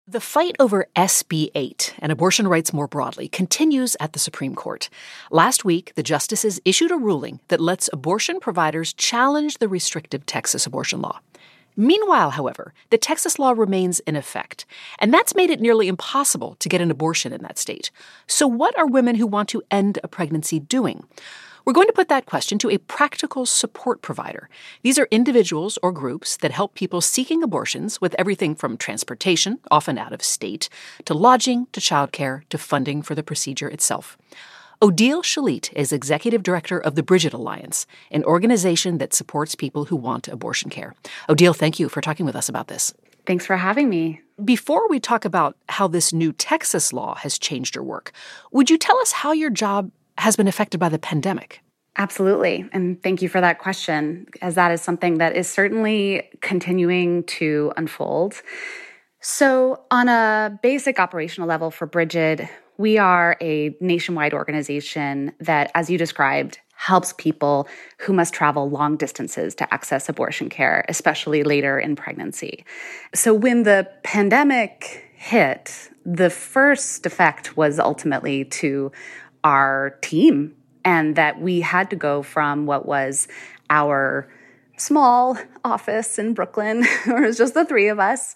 The fight over SB 8 and abortion rights more broadly continues at the Supreme Court. Last week, the justices issued a ruling that lets abortion providers challenge the restrictive Texas abortion law. Meanwhile, however, the Texas law remains in effect, and that's made it nearly impossible to get an abortion in that state. So what are women who want to end a pregnancy doing? We're going to put that question to a practical support provider. These are individuals or groups that help people seeking abortions with everything from transportation, often out of state, to lodging, to childcare, to funding for the procedure itself. Odile Shalit is executive director of the Bridget Alliance, an organization that supports people who want abortion care. Odile, thank you for talking with us about this. Thanks for having me. Before we talk about how this new Texas law has changed your work, would you tell us how your job has been affected by the pandemic? Absolutely. And thank you for that question, as that is something that is certainly continuing to unfold. So on a basic operational level for Bridget, we are a nationwide organization that, as you described, helps people who must travel long distances to access abortion care, especially later in pregnancy. So when the pandemic hit, the first effect was ultimately to our team, and that we had to go from what was our small office in Brooklyn, where it was just the three of us,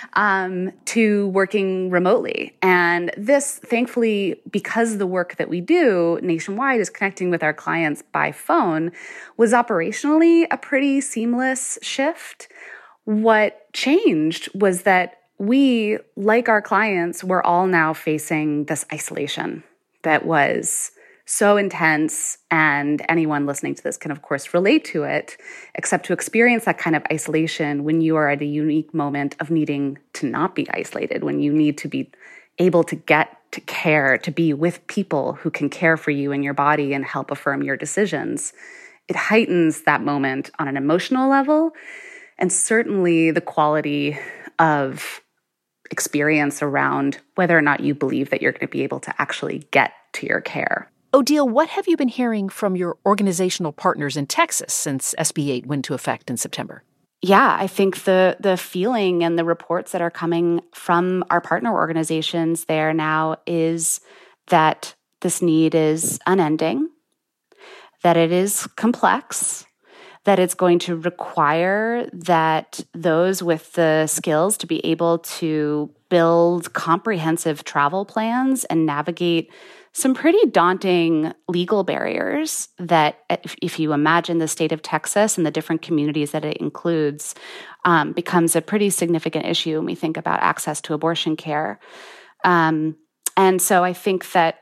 to working remotely. And this, thankfully, because the work that we do nationwide is connecting with our clients by phone, was operationally a pretty seamless shift. What changed was that we, like our clients, were all now facing this isolation that was so intense, and anyone listening to this can, of course, relate to it, except to experience that kind of isolation when you are at a unique moment of needing to not be isolated, when you need to be able to get to care, to be with people who can care for you and your body and help affirm your decisions. It heightens that moment on an emotional level, and certainly the quality of experience around whether or not you believe that you're going to be able to actually get to your care. Odile, what have you been hearing from your organizational partners in Texas since SB 8 went into effect in September? Yeah, I think the feeling and the reports that are coming from our partner organizations there now is that this need is unending, that it is complex, that it's going to require that those with the skills to be able to build comprehensive travel plans and navigate some pretty daunting legal barriers that, if you imagine the state of Texas and the different communities that it includes, becomes a pretty significant issue when we think about access to abortion care. And so I think that,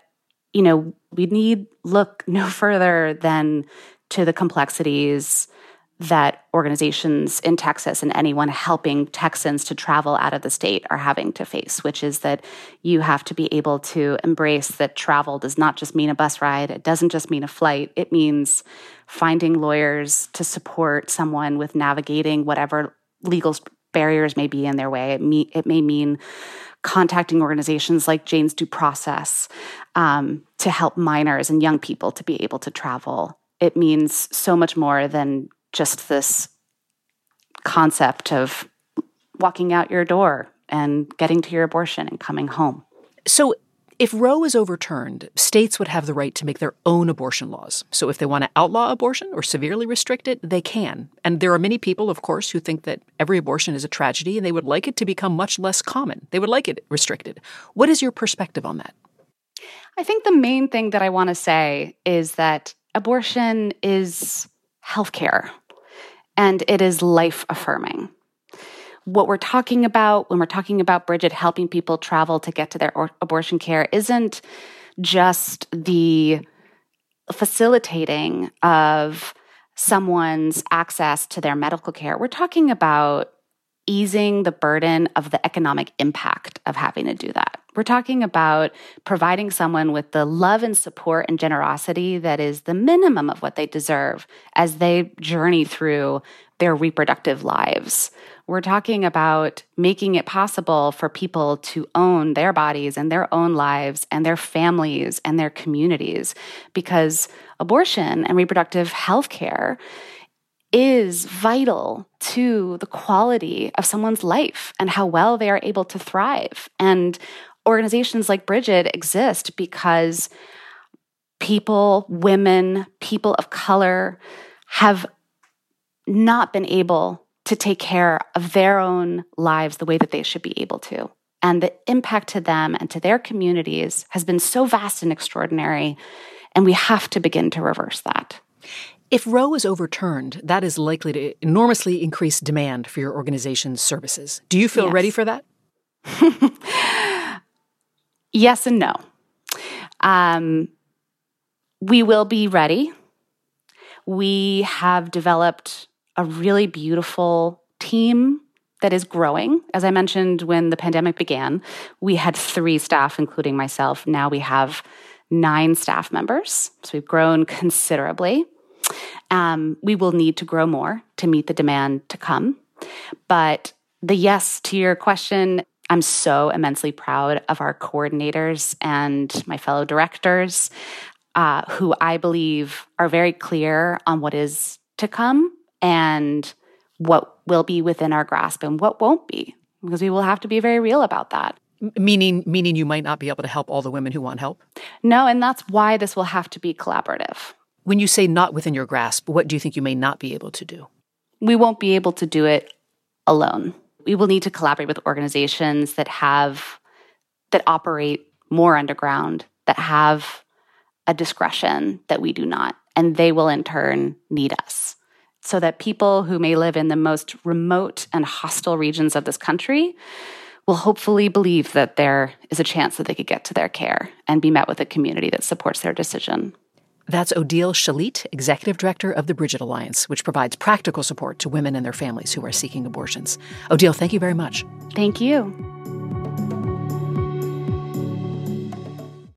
we need look no further than to the complexities that organizations in Texas and anyone helping Texans to travel out of the state are having to face, which is that you have to be able to embrace that travel does not just mean a bus ride. It doesn't just mean a flight. It means finding lawyers to support someone with navigating whatever legal barriers may be in their way. It may mean contacting organizations like Jane's Due Process to help minors and young people to be able to travel. It means so much more than just this concept of walking out your door and getting to your abortion and coming home. So if Roe is overturned, states would have the right to make their own abortion laws. So if they want to outlaw abortion or severely restrict it, they can. And there are many people, of course, who think that every abortion is a tragedy and they would like it to become much less common. They would like it restricted. What is your perspective on that? I think the main thing that I want to say is that abortion is healthcare. And it is life-affirming. What we're talking about when we're talking about Bridget helping people travel to get to their abortion care isn't just the facilitating of someone's access to their medical care. We're talking about easing the burden of the economic impact of having to do that. We're talking about providing someone with the love and support and generosity that is the minimum of what they deserve as they journey through their reproductive lives. We're talking about making it possible for people to own their bodies and their own lives and their families and their communities, because abortion and reproductive health care is vital to the quality of someone's life and how well they are able to thrive. And organizations like Brigid exist because people, women, people of color have not been able to take care of their own lives the way that they should be able to. And the impact to them and to their communities has been so vast and extraordinary, and we have to begin to reverse that. If Roe is overturned, that is likely to enormously increase demand for your organization's services. Do you feel ready for that? Yes and no. We will be ready. We have developed a really beautiful team that is growing. As I mentioned, when the pandemic began, we had 3 staff, including myself. Now we have 9 staff members. So we've grown considerably. We will need to grow more to meet the demand to come. But the yes to your question, I'm so immensely proud of our coordinators and my fellow directors, who I believe are very clear on what is to come and what will be within our grasp and what won't be, because we will have to be very real about that. Meaning you might not be able to help all the women who want help? No, and that's why this will have to be collaborative. When you say not within your grasp, what do you think you may not be able to do? We won't be able to do it alone. We will need to collaborate with organizations that operate more underground, that have a discretion that we do not, and they will in turn need us. So that people who may live in the most remote and hostile regions of this country will hopefully believe that there is a chance that they could get to their care and be met with a community that supports their decision. That's Odile Shalit, Executive Director of the Brigid Alliance, which provides practical support to women and their families who are seeking abortions. Odile, thank you very much. Thank you.